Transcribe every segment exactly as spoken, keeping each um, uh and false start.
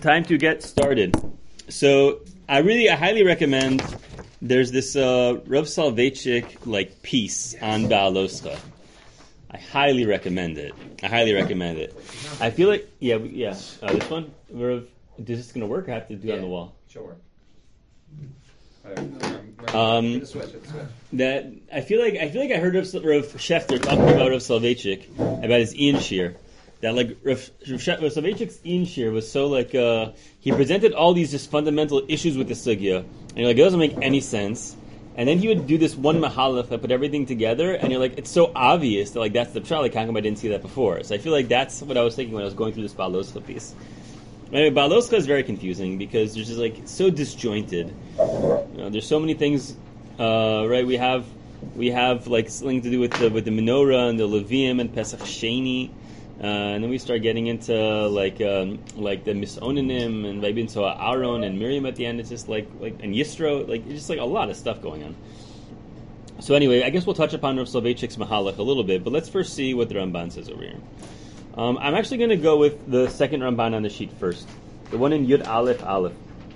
time to get started. So I really, I highly recommend. There's this uh, Rav Soloveitchik like piece on Baaloscha. I highly recommend it. I highly recommend it. I feel like, yeah, yeah. Uh, this one, Rav, is this gonna work? I have to do it yeah, on the wall. Sure. Um, that I feel like I feel like I heard Rav, Rav Schefter talking about Rav Soloveitchik about his Ian Shir. That like Rav, Rav Soloveitchik's Ian Shir was so like uh, he presented all these just fundamental issues with the sugya, and you're like, it doesn't make any sense. And then he would do this one mahalach that put everything together, and you're like, it's so obvious that like that's the pshat. Like, how come I didn't see that before? So I feel like that's what I was thinking when I was going through this Baaloscha piece. Anyway, Baaloscha is very confusing because there's just like it's so disjointed. You know, there's so many things, uh, right? We have we have like something to do with the with the menorah and the Levium and Pesach Sheni, uh, and then we start getting into like um, like the Misonanim and maybe into Aaron and Miriam at the end. It's just like like and Yisro, like it's just like a lot of stuff going on. So anyway, I guess we'll touch upon Rav Soloveitchik's Mahalach a little bit, but let's first see what the Ramban says over here. Um, I'm actually going to go with the second Ramban on the sheet first, the one in Yud Aleph Aleph.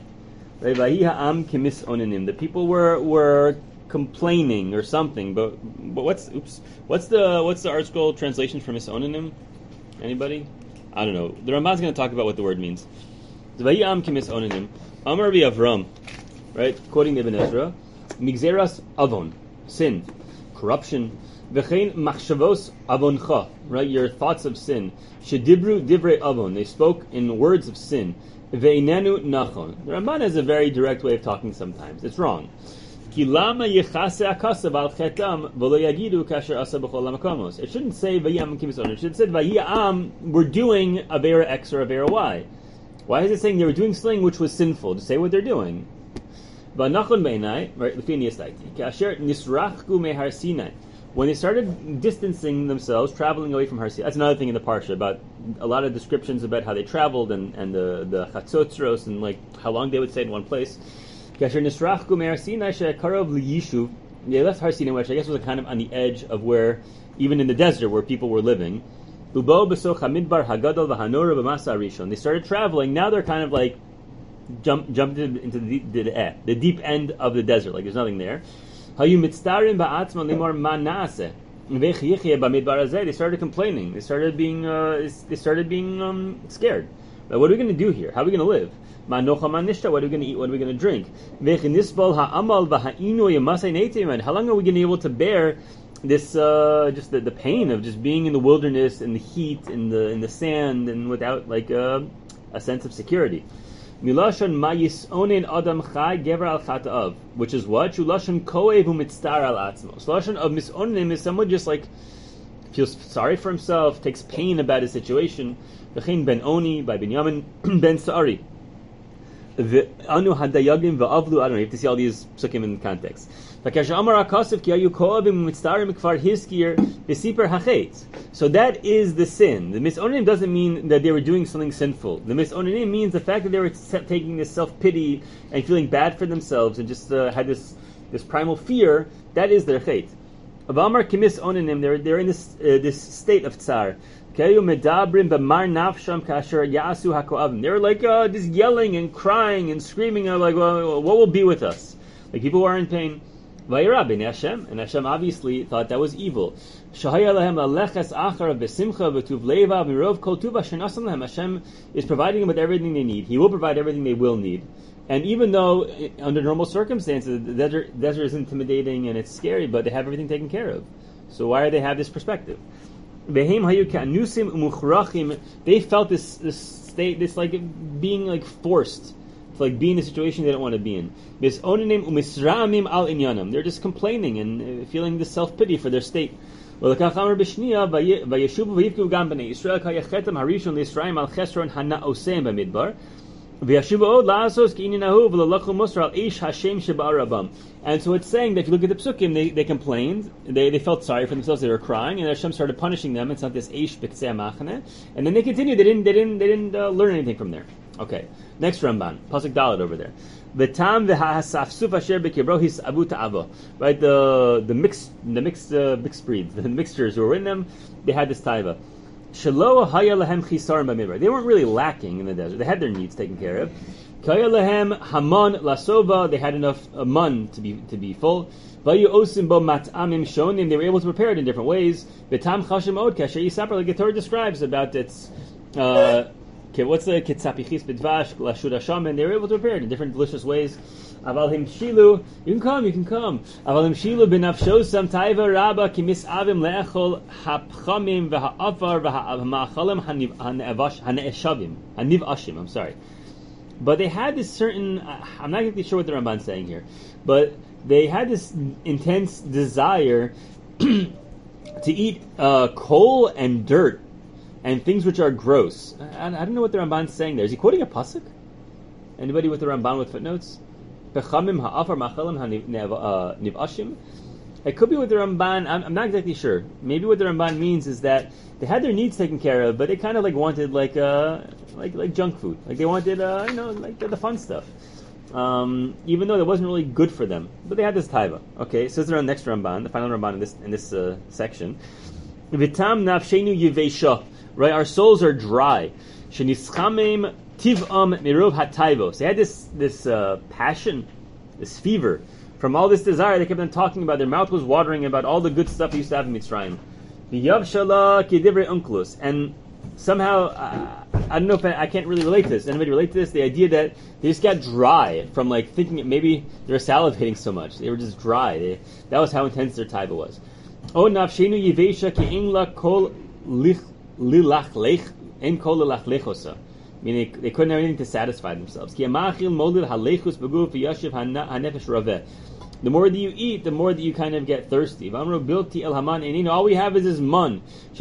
The people were were complaining or something, but but what's oops what's the what's the art scroll translation for misonanim? Anybody? I don't know. The Ramban's going to talk about what the word means. Vayam kimisonanim. Amar Rabbi Avram, right? Quoting Ibn Ezra, Migzeras avon, sin, corruption. V'chein machshavos avoncha, right? Your thoughts of sin. Shedibru divrei avon. They spoke in words of sin. Ve'inenu nachon. The Ramban has a very direct way of talking sometimes. It's wrong. Ki lama yechase akasav al chetam v'lo yagidu kasher asa b'chol hamakomos. It shouldn't say vayam kimisonanim. It should say vayam we're doing avera X or avera Y. Why is it saying they were doing something which was sinful? To say what they're doing. V'nachon beinai, right? L'fi niyastaiti. Kasher nisrachku mehar Sinai. When they started distancing themselves, traveling away from Har Sinai, that's another thing in the parsha about a lot of descriptions about how they traveled and, and the the chatzotzros and like how long they would stay in one place. Kasher nisrachku me'Har Sinai she'karov liyishuv. They left Har Sinai, which I guess was kind of on the edge of where, even in the desert, where people were living. Ubo b'soch hamidbar hagadol v'hanora b'masa rishon. They started traveling. Now they're kind of like jump jumped into the the, the, the deep end of the desert. Like there's nothing there. They started complaining. They started being. Uh, they started being um, scared. But what are we going to do here? How are we going to live? What are we going to eat? What are we going to drink? How long are we going to be able to bear this? Uh, just the, the pain of just being in the wilderness, in the heat, in the in the sand, and without like uh, a sense of security. Milashon mayis onen adam chai gever al chataav, which is what? Shulashon koev umitztar al atzmos. Lashon of misonim is someone just like feels sorry for himself, takes pain about his situation. V'chein ben Oni by Binyamin ben Sa'ari. Anu hadayagim va'avlu. I don't know. You have to see all these psukim in context. So that is the sin. The misonim doesn't mean that they were doing something sinful. The misonim means the fact that they were taking this self-pity and feeling bad for themselves and just uh, had this this primal fear. That is their chait. Avamar kimis onanim. They're they're in this uh, this state of tsar. They're like uh, just yelling and crying and screaming. Like, well, what will be with us? Like people who are in pain. Vayira b'nei Hashem, and Hashem obviously thought that was evil. Shahaya lahem aleches achar b'simcha v'tuv leva v'rov kol tuva shenasam lahem. Hashem is providing them with everything they need. He will provide everything they will need. And even though under normal circumstances the desert, desert is intimidating and it's scary, but they have everything taken care of. So why do they have this perspective? They felt this this state, this like being like forced. To like be in a situation they don't want to be in. They're just complaining and uh, feeling this self-pity for their state. And so it's saying that if you look at the psukim, they, they complained, they, they felt sorry for themselves, they were crying, and Hashem started punishing them. It's not this eish b'ktsei machane, and then they continued. They didn't they didn't they didn't uh, learn anything from there. Okay, next Ramban, pasuk Dalet over there. V'tam v'hasafsuf asher b'kibro his abu ta'avo. Right, the the mixed the mixed uh, mixed breeds, the mixtures who were in them, they had this taiva. Shelo haya lahem chisaron b'midbar. They weren't really lacking in the desert. They had their needs taken care of. Kaya lahem hamon lasova. They had enough uh, mun to be to be full. Vayu osim bo mat'amim shonim. They were able to prepare it in different ways. V'tam chashim od kasher yisapar. Like the Torah describes about its. Uh, okay, what's the kitzapichis b'dvash lashud hashamen? They were able to prepare it in different delicious ways. Aval him shilu, you can come, you can come. Aval him shilu b'nafshosam taiva rabba kimis avim le'echol hapchamim v'ha'afar v'ha'ma'achalim ha'ne'eshavim ha'niv ashim. I'm sorry, but they had this certain. Uh, I'm not exactly sure what the Ramban's saying here, but they had this intense desire to eat uh, coal and dirt and things which are gross. I, I don't know what the Ramban's saying there. Is he quoting a pasuk? Anybody with the Ramban with footnotes? It could be with the Ramban. I'm, I'm not exactly sure. Maybe what the Ramban means is that they had their needs taken care of, but they kind of like wanted like uh like like junk food. Like they wanted uh you know like the, the fun stuff. Um, even though it wasn't really good for them, but they had this taiva. Okay, so this is our next Ramban, the final Ramban in this in this uh, section. Vitam nafshenu yivesha. Right, our souls are dry. Shenischamim tiv'am mirov hatayvos. They had this this uh, passion, this fever from all this desire. They kept on talking about. Their mouth was watering about all the good stuff they used to have in Mitzrayim. V'yavshala kedivrei unklus. And somehow, uh, I don't know if I, I can't really relate to this. Anybody relate to this? The idea that they just got dry from like thinking that maybe they were salivating so much. They were just dry. They, that was how intense their taiva was. O nafshenu yivesha ki ingla kol lich lilach lech en kol lilach lechosa. Meaning they couldn't have anything to satisfy themselves. The more that you eat, the more that you kind of get thirsty. All we have is this mun.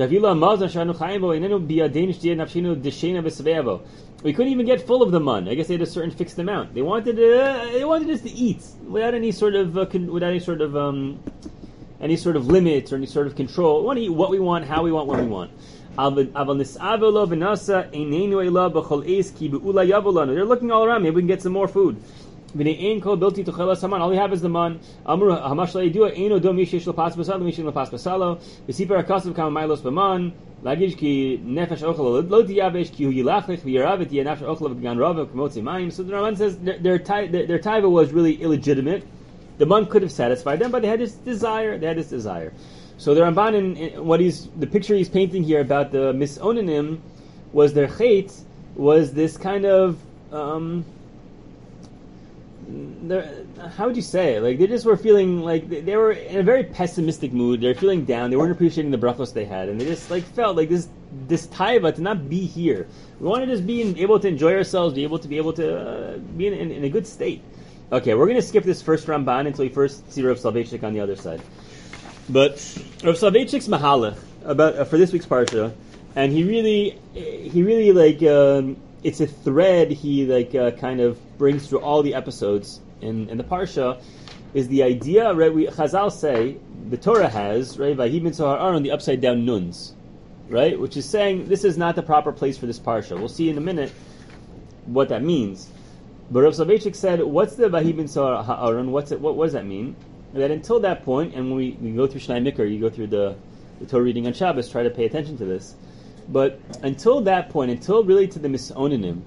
We couldn't even get full of the mun. I guess they had a certain fixed amount. They wanted uh, they wanted us to eat without any sort of uh, con- without any sort of um, any sort of limits or any sort of control. We want to eat what we want, how we want, when we want. They're looking all around. Maybe we can get some more food. All we have is the man. So the Ramban says their, their, their taiva was really illegitimate. The man could have satisfied them, but they had this desire. They had this desire. So the Ramban, in, in what he's the picture he's painting here about the misonanim was their chait was this kind of um, how would you say it? Like they just were feeling like they, they were in a very pessimistic mood. They were feeling down. They weren't appreciating the brachos they had, and they just like felt like this this taiva to not be here. We want to just be in, able to enjoy ourselves, be able to be able to uh, be in, in, in a good state. Okay, we're going to skip this first Ramban until we first see Rav Soloveitchik on the other side. But Rav Soloveitchik's mahalach about uh, for this week's parsha, and he really, he really like um, it's a thread he like uh, kind of brings through all the episodes in, in the parsha, is the idea. Right, we Chazal say the Torah has right Vayhi bin Sohar Aaron the upside down nuns, right, which is saying this is not the proper place for this parsha. We'll see in a minute what that means. But Rav Soloveitchik said, "What's the Vayhi bin Sohar Aaron? What's it? What, what does that mean?" That until that point, and when we, we go through Shnai Mikra, you go through the, the Torah reading on Shabbos, try to pay attention to this. But until that point, until really to the Misonanim,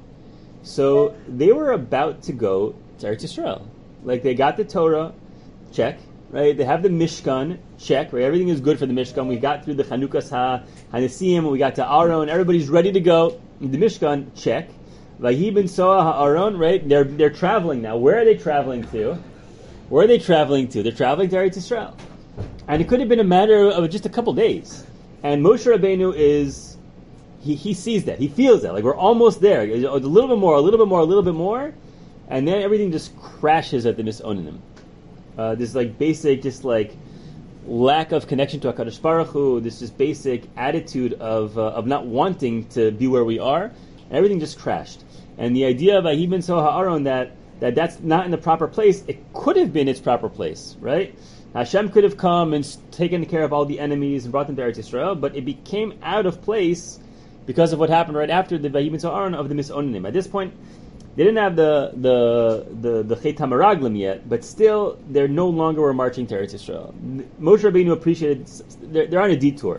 so they were about to go to Eretz Yisrael. Like they got the Torah, check, right? They have the Mishkan, check, right? Everything is good for the Mishkan. We got through the Chanukas Ha Hanesim, we got to Aaron, everybody's ready to go. The Mishkan, check. Vayhi bin Sohar Aaron, right? They're they're traveling now. Where are they traveling to? Where are they traveling to? They're traveling to Eretz Yisrael. And it could have been a matter of just a couple days. And Moshe Rabbeinu is, he, he sees that. He feels that. Like we're almost there. A little bit more, a little bit more, a little bit more. And then everything just crashes at the Misonanim. Uh, this like basic, just like lack of connection to HaKadosh Baruch Hu, this just basic attitude of uh, of not wanting to be where we are. And everything just crashed. And the idea of Vayhi bin Sohar Aaron that that that's not in the proper place, it could have been its proper place, right? Hashem could have come and taken care of all the enemies and brought them to Eretz Yisrael, but it became out of place because of what happened right after the Vayhi bin Sohar Aaron of the Misonanim. At this point, they didn't have the the the, the Chet HaMeraglim yet, but still, they no longer were marching to Eretz Yisrael. Moshe Rabbeinu appreciated, they're, they're on a detour.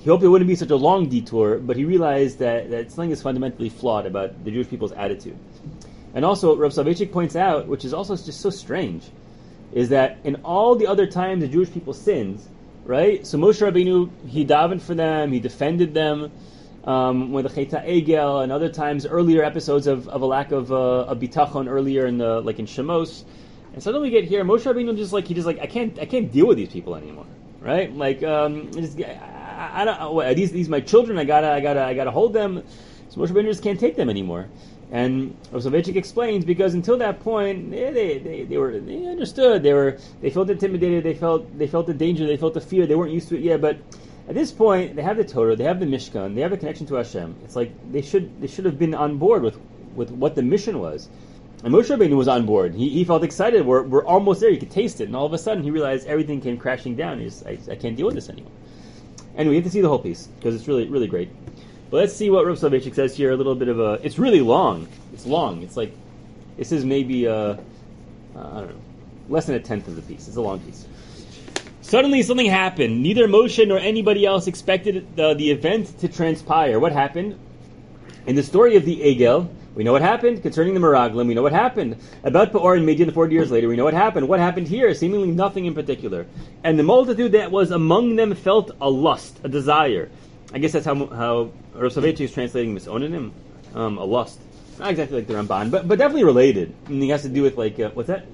he hoped it wouldn't be such a long detour, but he realized that, that something is fundamentally flawed about the Jewish people's attitude. And also, what Rav Soloveitchik points out, which is also just so strange, is that in all the other times the Jewish people sinned, right? So Moshe Rabbeinu, he davened for them, he defended them, um, when the Cheta Egel, and other times, earlier episodes of, of a lack of, uh, of bitachon earlier in the, like in Shemos. And suddenly we get here, Moshe Rabbeinu just like, he just like, I can't, I can't deal with these people anymore, right? Like, um, just, I, I don't, what, these, these my children, I gotta, I gotta, I gotta hold them. So Moshe Rabbeinu just can't take them anymore. And Rav Soloveitchik explains, because until that point, they, they, they, they were they understood, they were they felt intimidated, they felt they felt the danger, they felt the fear, they weren't used to it yet. But at this point, they have the Torah, they have the Mishkan, they have a connection to Hashem. It's like they should they should have been on board with, with what the mission was. And Moshe Rabbeinu was on board. He, he felt excited. We're we're almost there. You could taste it. And all of a sudden, he realized everything came crashing down. He's I, I can't deal with this anymore. Anyway, you have to see the whole piece because it's really really great. But let's see what Rav Soloveitchik says here. A little bit of a. It's really long. It's long. It's like this is maybe uh, uh, I don't know, less than a tenth of the piece. It's a long piece. Suddenly, something happened. Neither Moshe nor anybody else expected the, the event to transpire. What happened? In the story of the Egel, we know what happened. Concerning the Meraglim, we know what happened. About Peor and Midian forty years later, we know what happened. What happened here? Seemingly nothing in particular. And the multitude that was among them felt a lust, a desire. I guess that's how how Rav Soloveitchik is translating Misonanim, um, a lust. Not exactly like the Ramban, but but definitely related. I mean, it has to do with like uh, what's that?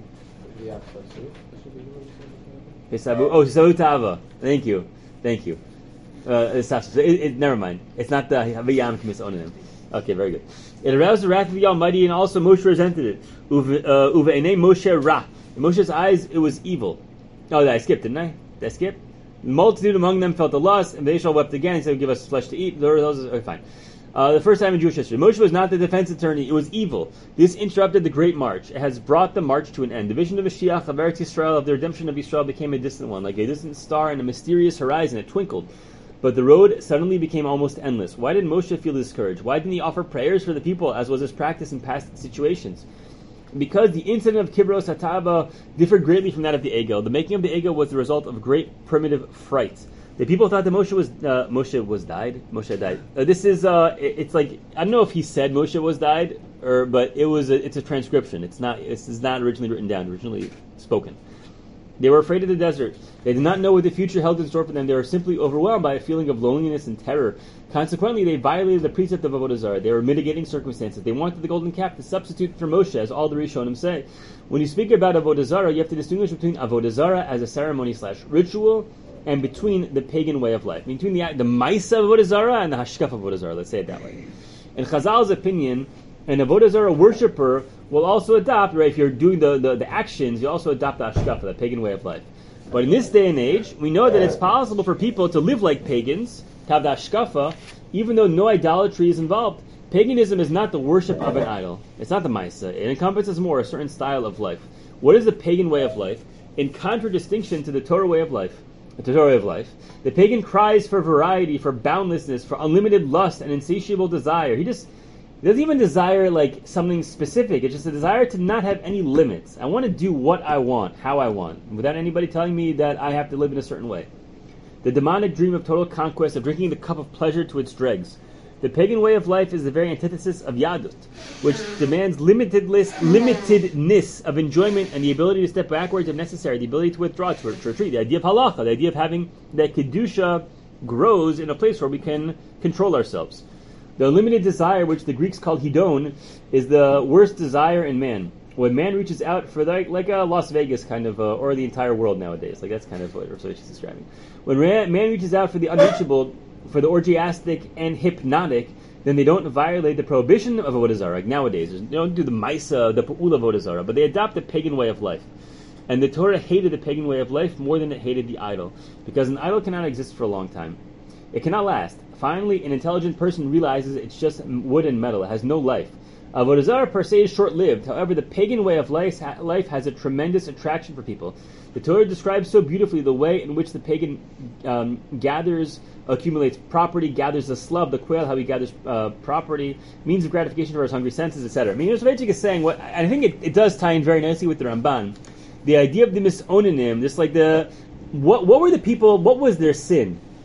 Hisabu. Oh, Hisabu Tava. Thank you, thank you. Uh, it, it, never mind. It's not the Haviyam Misonanim. Okay, very good. It aroused the wrath of the Almighty, and also Moshe resented it. Uve Einei Moshe Ra. In Moshe's eyes, it was evil. Oh, I skipped, didn't I? Did I skip? The multitude among them felt the lust, and they shall wept again and said, give us flesh to eat. Those are fine. Uh, the first time in Jewish history. Moshe was not the defense attorney, it was evil. This interrupted the great march. It has brought the march to an end. The vision of Mashiach, of Eretz Yisrael, of the redemption of Yisrael became a distant one, like a distant star in a mysterious horizon. It twinkled. But the road suddenly became almost endless. Why did Moshe feel discouraged? Why didn't he offer prayers for the people, as was his practice in past situations? Because the incident of Kibros Hataba differed greatly from that of the Egel. The making of the Egel was the result of great primitive fright. The people thought that Moshe was uh, Moshe was died. Moshe died. Uh, this is uh, it, it's like I don't know if he said Moshe was died, or but it was a, it's a transcription. It's not it's, it's not originally written down. Originally spoken. They were afraid of the desert. They did not know what the future held in store for them. They were simply overwhelmed by a feeling of loneliness and terror. Consequently, they violated the precept of Avodah Zarah. They were mitigating circumstances. They wanted the golden calf to substitute for Moshe, as all the Rishonim say. When you speak about Avodah Zarah, you have to distinguish between Avodah Zarah as a ceremony slash ritual and between the pagan way of life. Between the the Maisa of Avodah Zarah and the Hashkaf of Avodah Zarah. Let's say it that way. In Chazal's opinion, an Avodah Zarah worshipper will also adopt, right, if you're doing the, the, the actions, you also adopt the Hashkafa, the pagan way of life. But in this day and age, we know that it's possible for people to live like pagans, to have the Hashkafa, even though no idolatry is involved. Paganism is not the worship of an idol. It's not the Maisa. It encompasses more a certain style of life. What is the pagan way of life? In contradistinction to the Torah way of life, the Torah way of life, the pagan cries for variety, for boundlessness, for unlimited lust and insatiable desire. He just He doesn't even desire like something specific. It's just a desire to not have any limits. I want to do what I want, how I want, without anybody telling me that I have to live in a certain way. The demonic dream of total conquest, of drinking the cup of pleasure to its dregs. The pagan way of life is the very antithesis of Yadut, which demands limitedness, limitedness of enjoyment and the ability to step backwards if necessary, the ability to withdraw, to, to retreat, the idea of halacha, the idea of having that kedusha grows in a place where we can control ourselves. The unlimited desire, which the Greeks called hedon, is the worst desire in man. When man reaches out for like, like a Las Vegas kind of, uh, or the entire world nowadays, like that's kind of what Rav is describing. When man reaches out for the unreachable, for the orgiastic and hypnotic, then they don't violate the prohibition of Avodah Zarah. Like nowadays, they don't do the Maisa, the Pa'ula of Avodah Zarah, but they adopt the pagan way of life. And the Torah hated the pagan way of life more than it hated the idol, because an idol cannot exist for a long time. It cannot last. Finally, an intelligent person realizes it's just wood and metal. It has no life. Avodah Zarah per se is short-lived. However, the pagan way of life has a tremendous attraction for people. The Torah describes so beautifully the way in which the pagan um, gathers, accumulates property, gathers the slav, the quail, how he gathers uh, property, means of gratification for his hungry senses, et cetera. I mean, Rav Soloveitchik is saying what I think it, it does tie in very nicely with the Ramban. The idea of the misonanim, just like the what what were the people? What was their sin?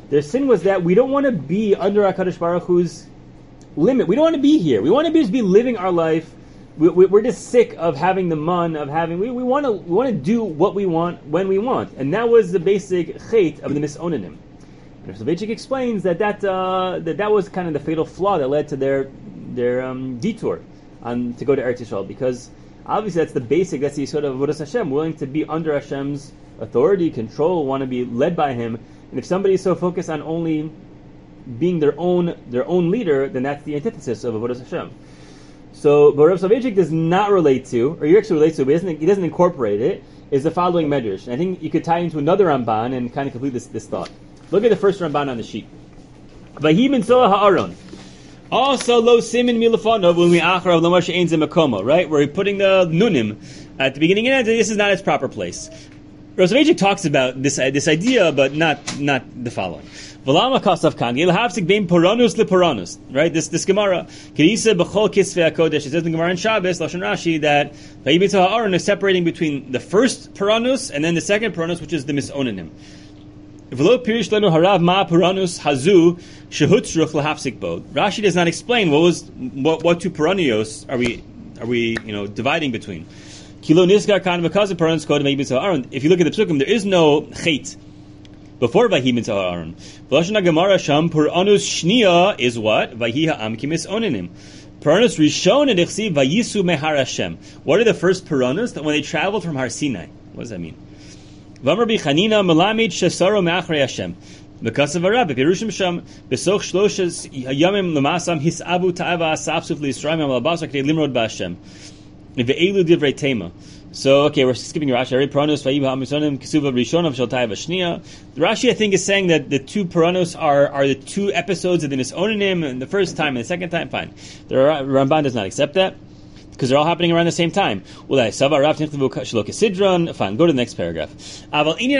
Their sin was that we don't want to be under HaKadosh Baruch Hu's limit. We don't want to be here. We want to be, just be living our life. We, we, we're just sick of having the mun, of having, we, we want to we want to do what we want, when we want. And that was the basic chait of the Misonanim. And Soloveitchik explains that that, uh, that that was kind of the fatal flaw that led to their their um, detour on, to go to Eretz Yisrael, because obviously that's the basic, that's the sort of Avodas Hashem, willing to be under Hashem's authority, control, want to be led by Him. And if somebody is so focused on only being their own their own leader, then that's the antithesis of Avodas Hashem. So, but Rav Soloveitchik does not relate to, or he actually relates to, but he doesn't, he doesn't incorporate it, is the following medrash. And I think you could tie into another Ramban and kind of complete this, this thought. Look at the first Ramban on the sheet. Vahi ben Soah ha'aron. Also, lo simin milafonov when we acharav lo mashe ein ze makomo, right? Where we're putting the nunim at the beginning and end. This is not its proper place. Rav Soloveitchik talks about this this idea, but not not the following. V'lama kasav kan yel havsik bein poranus leporanus, right? This this Gemara kedisa b'chol kisvei hakodesh. It says in the Gemara in Shabbos Lashon Rashi that vayi ben Soah ha'aron is separating between the first poranus and then the second poranus, which is the misonanim. Rashi does not explain what was what, what two paranios are we are we you know dividing between. If you look at the psukim, there is no chait before Vahi ben Soah ha'aron. V'lashon Gemara sham paranus shnia is what Vahi ha'am ki misonanim. Paranus rishon and ichsi vayisu mehar Hashem. What are the first paranus? That when they traveled from Har Sinai. What does that mean? V'amar bi Chanina melamid shesaro me'achrei Hashem. Because of a rabbi, Pirushim Sham, Besoch Shloshes Yamim Lamasam Hisabu Ta'ava Asapsuf L'Yisrael Malabasa K'dei Limrod Ba'Hashem. Ve'elu Divrei Tema. So, okay, we're skipping Rashi. Ari Paranos Vayiba Hamisonim Kisuva Rishon of Shaltai Vashnia. The Rashi, I think, is saying that the two Paranos are are the two episodes of the Misonim, and the first time and the second time. Fine. The Ramban does not accept that, because they're all happening around the same time. Fine, go to the next paragraph. If you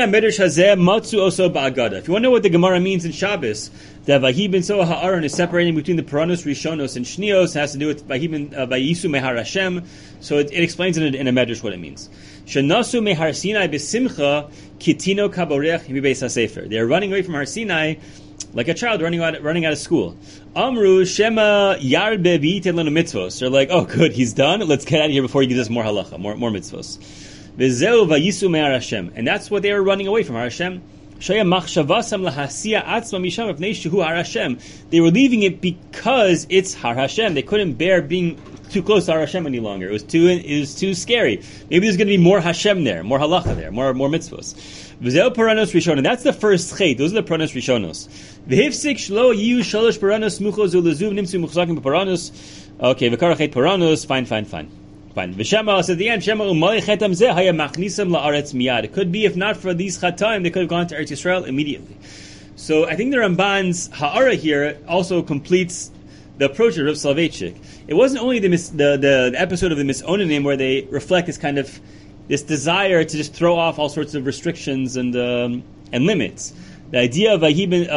want to know what the Gemara means in Shabbos, that Vahi ben Soah ha'aron is separating between the Paranos, Rishonos, and Shnios, has to do with Vahi ben Vayisu mehar Hashem. So it, it explains in a, in a medrash what it means. Shenasu mehar Sinai besimcha kitino kaborech mibeis hasefer. They are running away from Har Sinai like a child running out running out of school. Amru Shema Yarbe v'yitin lanu mitzvos. They're like, oh, good, he's done. Let's get out of here before he gives us more halacha, more more mitzvos. V'zeu vayisu me'ar Hashem, and that's what they were running away from Har Hashem. Shaya machshavasam lahasiya atzma misham v'nei shehu Har Hashem. They were leaving it because it's Har Hashem. They couldn't bear being too close to Har Hashem any longer. It was too it was too scary. Maybe there's going to be more Hashem there, more halacha there, more more mitzvos. V'zeu paranos rishon, and that's the first chait. Those are the paranos rishonos. V'hifsik shlo yiu shalosh paranos muchos ulezuv nimtzu muchzakim paranos. Okay, v'karachet paranos. Fine, fine, fine, fine. V'shema says at the end, Shema u'malei chetam zeh haya machnisam la'aretz miyad. It could be if not for these chatam, they could have gone to Eretz Yisrael immediately. So I think the Ramban's ha'ara here also completes the approach of Rav Soloveitchik. It wasn't only the, mis, the, the the episode of the Misonanim where they reflect this kind of this desire to just throw off all sorts of restrictions and um, and limits. The idea of Vayisu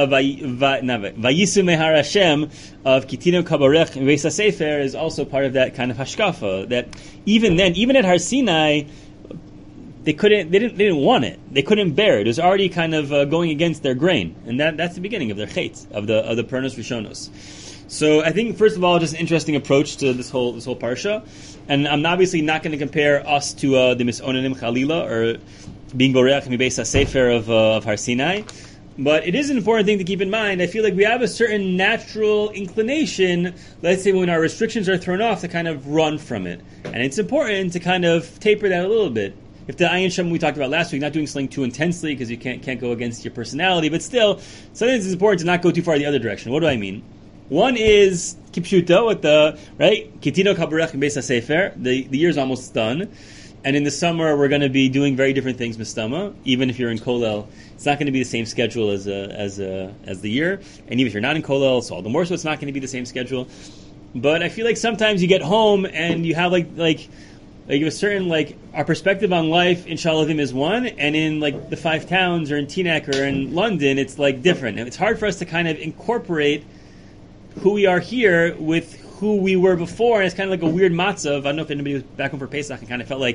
Mehar Hashem of Kitino Kabarech and Beis HaSefer is also part of that kind of hashkafa. That even then, even at Har Sinai, they couldn't, they didn't, they didn't want it. They couldn't bear it. It was already kind of uh, going against their grain, and that that's the beginning of their chait of the of the Paranos Rishonos. So I think, first of all, just an interesting approach to this whole this whole parsha, and I'm obviously not going to compare us to uh, the Misonanim Chalila or being Borech Mibeis HaSefer of uh, of Har Sinai, but it is an important thing to keep in mind. I feel like we have a certain natural inclination, let's say when our restrictions are thrown off, to kind of run from it, and it's important to kind of taper that a little bit. If the Ayin Shem we talked about last week, not doing something too intensely because you can't can't go against your personality, but still, sometimes it's important to not go too far the other direction. What do I mean? One is Kipshuta with the, right, Kitino Kabarech and Beis HaSefer. The the year's almost done. And in the summer, we're going to be doing very different things, Mistama. Even if you're in Kolel, it's not going to be the same schedule as uh, as uh, as the year. And even if you're not in Kolel, so all the more so it's not going to be the same schedule. But I feel like sometimes you get home and you have like like like a certain, like, our perspective on life in Shalavim is one, and in like the five towns or in Teaneck or in London, it's like different. And it's hard for us to kind of incorporate who we are here with who we were before, and it's kind of like a weird matzah of, I don't know if anybody was back home for Pesach and kind of felt like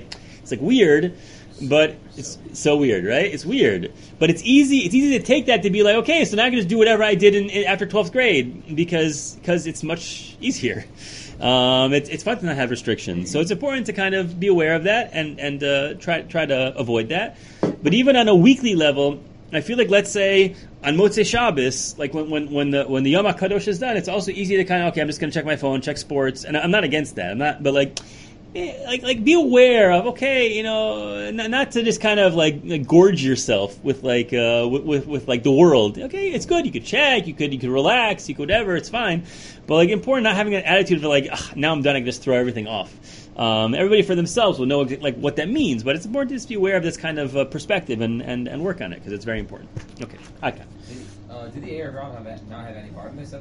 It's like weird, but it's so weird, right? It's weird, but it's easy. It's easy to take that to be like, okay, so now I can just do whatever I did in, in after twelfth grade because because it's much easier. Um, it's it's fun to not have restrictions, so it's important to kind of be aware of that and and uh, try try to avoid that. But even on a weekly level, I feel like, let's say on Motzei Shabbos, like when when when the when the Yom HaKadosh is done, it's also easy to kind of, okay, I'm just going to check my phone, check sports, and I'm not against that. I'm not, but like. Like, like, be aware of, okay, you know, not, not to just kind of like, like gorge yourself with like, uh, with, with, with like the world. Okay, it's good. You could check, you could, you could relax, you could whatever. It's fine, but like important not having an attitude of like, now I'm done. I can just throw everything off. Um, everybody for themselves will know like what that means, but it's important to just be aware of this kind of uh, perspective and, and, and work on it because it's very important. Okay, okay. Did, uh, did the Erev Rav have, not have any part in this?